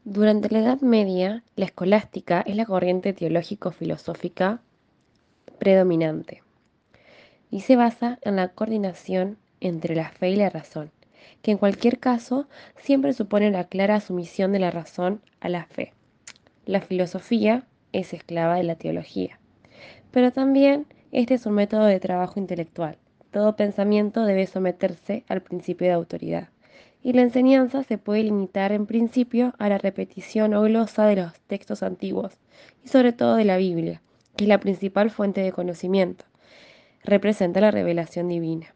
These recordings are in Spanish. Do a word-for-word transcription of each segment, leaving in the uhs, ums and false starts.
Durante la Edad Media, la escolástica es la corriente teológico-filosófica predominante y se basa en la coordinación entre la fe y la razón, que en cualquier caso siempre supone la clara sumisión de la razón a la fe. La filosofía es esclava de la teología, pero también este es un método de trabajo intelectual. Todo pensamiento debe someterse al principio de autoridad, y la enseñanza se puede limitar en principio a la repetición o glosa de los textos antiguos, y sobre todo de la Biblia, que es la principal fuente de conocimiento. Representa la revelación divina.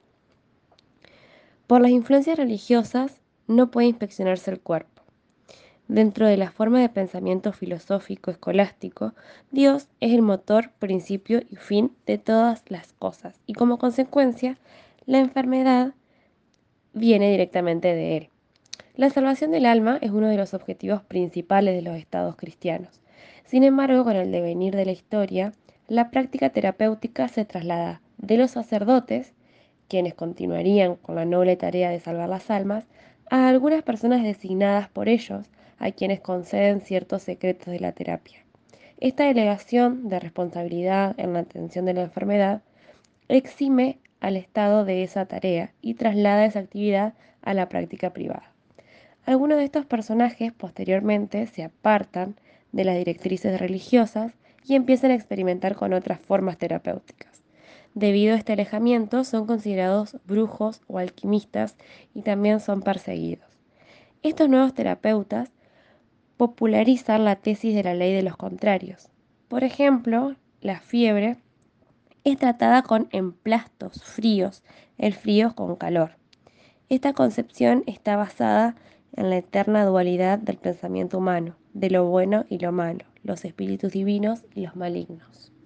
Por las influencias religiosas no puede inspeccionarse el cuerpo. Dentro de la forma de pensamiento filosófico escolástico, Dios es el motor, principio y fin de todas las cosas, y como consecuencia, la enfermedad viene directamente de Él. La salvación del alma es uno de los objetivos principales de los estados cristianos. Sin embargo, con el devenir de la historia, la práctica terapéutica se traslada de los sacerdotes, quienes continuarían con la noble tarea de salvar las almas, a algunas personas designadas por ellos, a quienes conceden ciertos secretos de la terapia. Esta delegación de responsabilidad en la atención de la enfermedad exime al Estado de esa tarea y traslada esa actividad a la práctica privada. Algunos de estos personajes posteriormente se apartan de las directrices religiosas y empiezan a experimentar con otras formas terapéuticas. Debido a este alejamiento son considerados brujos o alquimistas y también son perseguidos. Estos nuevos terapeutas popularizan la tesis de la ley de los contrarios. Por ejemplo, la fiebre es tratada con emplastos fríos, el frío con calor. Esta concepción está basada en la eterna dualidad del pensamiento humano, de lo bueno y lo malo, los espíritus divinos y los malignos.